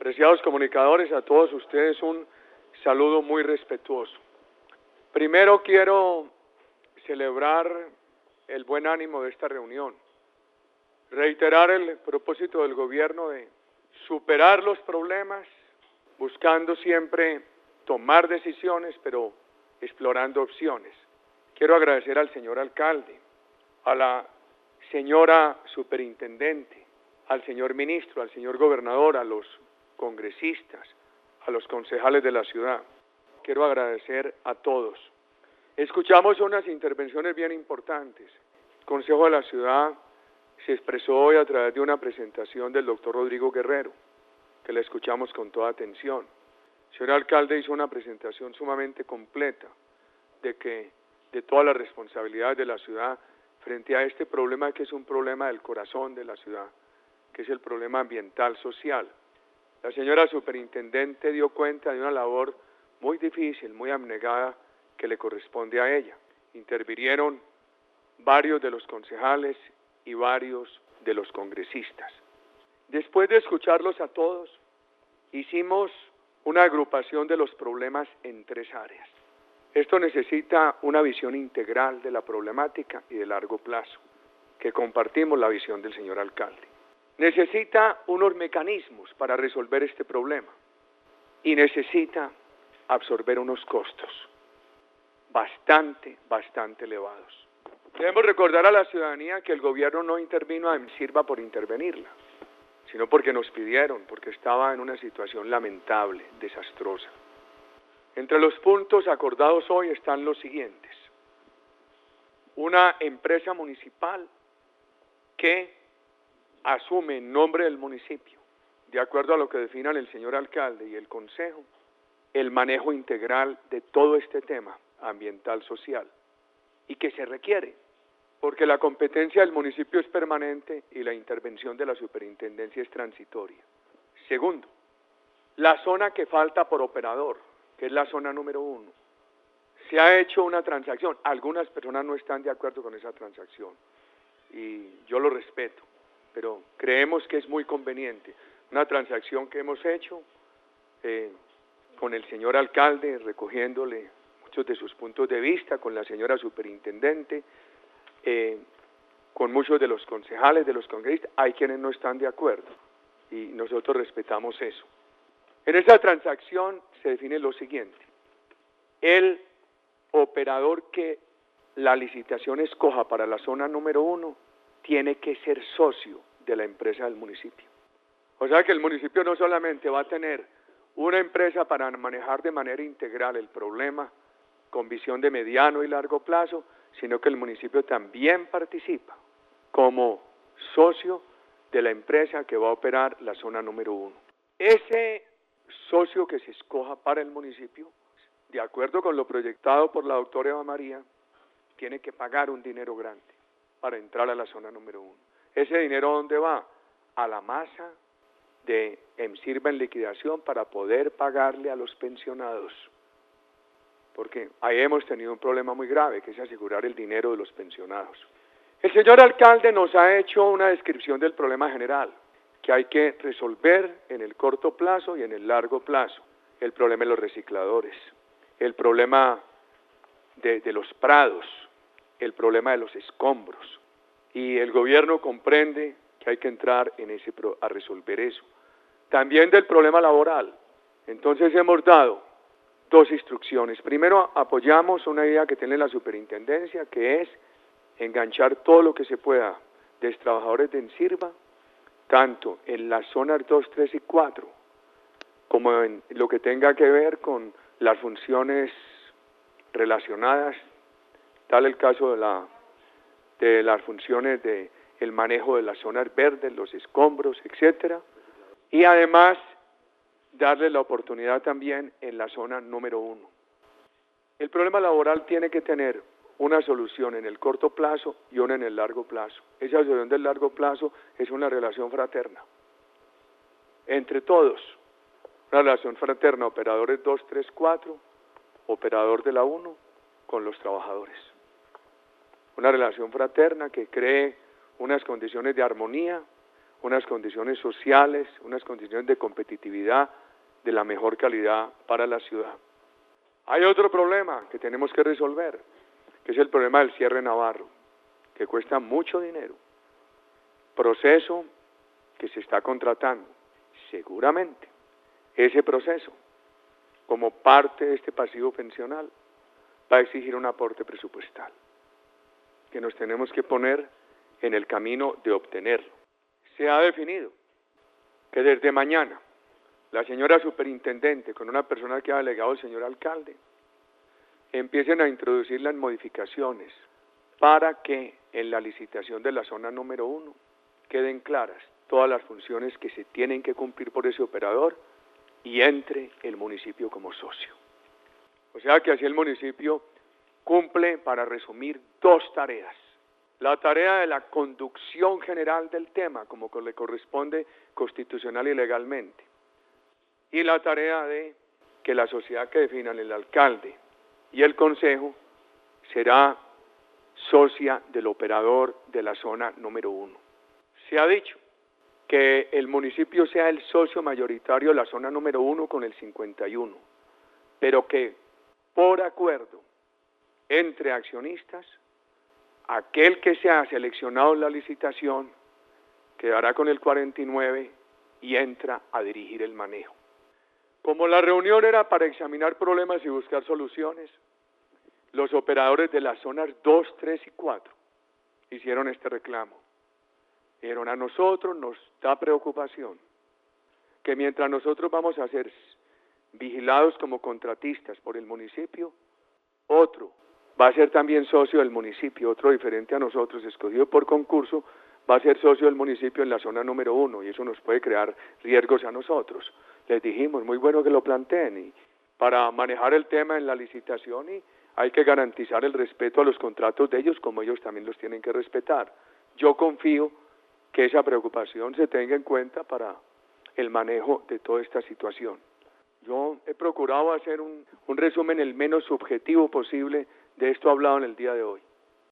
Apreciados comunicadores, a todos ustedes un saludo muy respetuoso. Primero quiero celebrar el buen ánimo de esta reunión, reiterar el propósito del gobierno de superar los problemas, buscando siempre tomar decisiones, pero explorando opciones. Quiero agradecer al señor alcalde, a la señora superintendente, al señor ministro, al señor gobernador, a los congresistas, a los concejales de la ciudad. Quiero agradecer a todos. Escuchamos unas intervenciones bien importantes. El Consejo de la Ciudad se expresó hoy a través de una presentación del doctor Rodrigo Guerrero, que la escuchamos con toda atención. El señor alcalde hizo una presentación sumamente completa de todas las responsabilidades de la ciudad frente a este problema que es un problema del corazón de la ciudad, que es el problema ambiental social. La señora superintendente dio cuenta de una labor muy difícil, muy abnegada, que le corresponde a ella. Intervinieron varios de los concejales y varios de los congresistas. Después de escucharlos a todos, hicimos una agrupación de los problemas en 3 áreas. Esto necesita una visión integral de la problemática y de largo plazo, que compartimos la visión del señor alcalde. Necesita unos mecanismos para resolver este problema y necesita absorber unos costos bastante elevados. Debemos recordar a la ciudadanía que el gobierno no intervino a Emsirba por intervenirla, sino porque nos pidieron, porque estaba en una situación lamentable, desastrosa. Entre los puntos acordados hoy están los siguientes: una empresa municipal que asume en nombre del municipio, de acuerdo a lo que definan el señor alcalde y el consejo, el manejo integral de todo este tema ambiental social, y que se requiere, porque la competencia del municipio es permanente y la intervención de la superintendencia es transitoria. Segundo, la zona que falta por operador, que es la zona número 1. Se ha hecho una transacción, algunas personas no están de acuerdo con esa transacción, y yo lo respeto, pero creemos que es muy conveniente. Una transacción que hemos hecho con el señor alcalde, recogiéndole muchos de sus puntos de vista, con la señora superintendente, con muchos de los concejales, de los congresistas. Hay quienes no están de acuerdo y nosotros respetamos eso. En esa transacción se define lo siguiente: el operador que la licitación escoja para la zona número 1 tiene que ser socio de la empresa del municipio. O sea que el municipio no solamente va a tener una empresa para manejar de manera integral el problema con visión de mediano y largo plazo, sino que el municipio también participa como socio de la empresa que va a operar la zona número 1. Ese socio que se escoja para el municipio, de acuerdo con lo proyectado por la doctora Eva María, tiene que pagar un dinero grande para entrar a la zona número 1. ¿Ese dinero dónde va? A la masa de Emsirba en liquidación para poder pagarle a los pensionados. Porque ahí hemos tenido un problema muy grave, que es asegurar el dinero de los pensionados. El señor alcalde nos ha hecho una descripción del problema general, que hay que resolver en el corto plazo y en el largo plazo. El problema de los recicladores, el problema de los prados, el problema de los escombros. Y el gobierno comprende que hay que entrar a resolver eso. También del problema laboral. Entonces hemos dado 2 instrucciones. Primero, apoyamos una idea que tiene la superintendencia, que es enganchar todo lo que se pueda de trabajadores de Emsirba, tanto en las zonas 2, 3 y 4, como en lo que tenga que ver con las funciones relacionadas, tal el caso de las funciones de el manejo de las zonas verdes, los escombros, etcétera, y además darle la oportunidad también en la zona número 1. El problema laboral tiene que tener una solución en el corto plazo y una en el largo plazo. Esa solución del largo plazo es una relación fraterna entre todos, una relación fraterna, operadores 2, 3, 4, operador de la 1 con los trabajadores. Una relación fraterna que cree unas condiciones de armonía, unas condiciones sociales, unas condiciones de competitividad de la mejor calidad para la ciudad. Hay otro problema que tenemos que resolver, que es el problema del cierre navarro, que cuesta mucho dinero, proceso que se está contratando. Seguramente ese proceso, como parte de este pasivo pensional, va a exigir un aporte presupuestal, que nos tenemos que poner en el camino de obtenerlo. Se ha definido que desde mañana la señora superintendente, con una persona que ha delegado el señor alcalde, empiecen a introducir las modificaciones para que en la licitación de la zona número 1 queden claras todas las funciones que se tienen que cumplir por ese operador y entre el municipio como socio. O sea que así el municipio cumple, para resumir, dos tareas. La tarea de la conducción general del tema, como le corresponde constitucional y legalmente, y la tarea de que la sociedad que definan el alcalde y el consejo será socia del operador de la zona número 1. Se ha dicho que el municipio sea el socio mayoritario de la zona número 1 con el 51, pero que por acuerdo entre accionistas, aquel que sea seleccionado en la licitación quedará con el 49 y entra a dirigir el manejo. Como la reunión era para examinar problemas y buscar soluciones, los operadores de las zonas 2, 3 y 4 hicieron este reclamo. Dijeron: a nosotros nos da preocupación que mientras nosotros vamos a ser vigilados como contratistas por el municipio, otro va a ser también socio del municipio, otro diferente a nosotros, escogido por concurso, va a ser socio del municipio en la zona número 1, y eso nos puede crear riesgos a nosotros. Les dijimos: muy bueno que lo planteen, y para manejar el tema en la licitación, y hay que garantizar el respeto a los contratos de ellos, como ellos también los tienen que respetar. Yo confío que esa preocupación se tenga en cuenta para el manejo de toda esta situación. Yo he procurado hacer un resumen el menos subjetivo posible de esto hablado en el día de hoy.